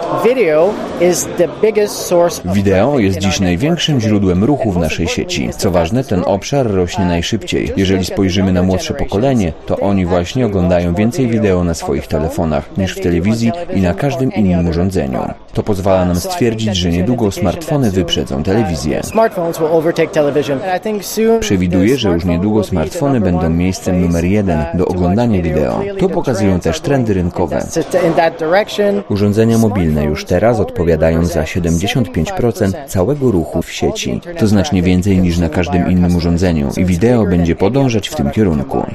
Wideo jest dziś największym źródłem ruchu w naszej sieci. Co ważne, ten obszar rośnie najszybciej. Jeżeli spojrzymy na młodsze pokolenie, to oni właśnie oglądają więcej wideo na swoich telefonach niż w telewizji i na każdym innym urządzeniu. To pozwala nam stwierdzić, że niedługo smartfony wyprzedzą telewizję. Przewiduję, że już niedługo smartfony będą miejscem numer 1 do oglądania wideo. To pokazują też trendy rynkowe. Urządzenia mobilne już teraz odpowiadają za 75% całego ruchu w sieci. To znacznie więcej niż na każdym innym urządzeniu i wideo będzie podążać w tym kierunku.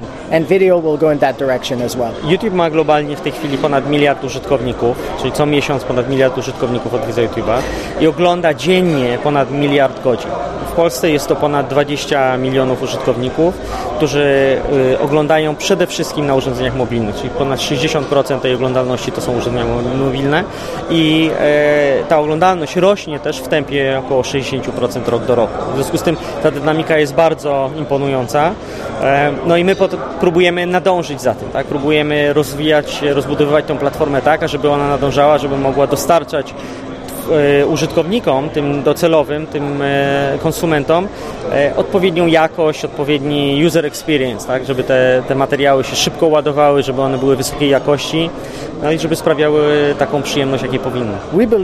YouTube ma globalnie w tej chwili ponad 1 miliard użytkowników, czyli co miesiąc ponad 1 miliard użytkowników odwiedza YouTube'a i ogląda dziennie ponad 1 miliard godzin. W Polsce jest to ponad 20 milionów użytkowników, którzy oglądają przede wszystkim na urządzeniach mobilnych, czyli ponad 60% tej oglądalności to są urządzenia mobilne i ta oglądalność rośnie też w tempie około 60% rok do roku. W związku z tym ta dynamika jest bardzo imponująca. No i my próbujemy nadążyć za tym, tak? Próbujemy rozwijać, rozbudowywać tą platformę tak, żeby ona nadążała, żeby mogła dostarczać użytkownikom, tym docelowym, tym konsumentom odpowiednią jakość, odpowiedni user experience, tak? Żeby te materiały się szybko ładowały, żeby one były wysokiej jakości, no i żeby sprawiały taką przyjemność, jakiej powinny.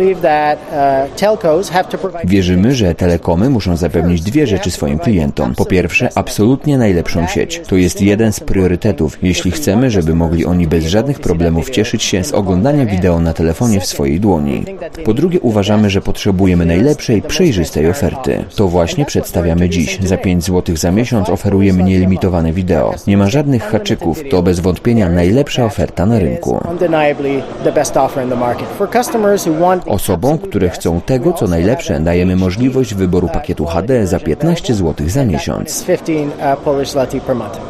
Wierzymy, że telekomy muszą zapewnić dwie rzeczy swoim klientom. Po pierwsze, absolutnie najlepszą sieć. To jest jeden z priorytetów, jeśli chcemy, żeby mogli oni bez żadnych problemów cieszyć się z oglądania wideo na telefonie w swojej dłoni. Po drugie, uważamy, że potrzebujemy najlepszej, przejrzystej oferty. To właśnie przedstawiamy dziś. Za 5 zł za miesiąc oferujemy nielimitowane wideo. Nie ma żadnych haczyków. To bez wątpienia najlepsza oferta na rynku. Osobom, które chcą tego, co najlepsze, dajemy możliwość wyboru pakietu HD za 15 zł za miesiąc.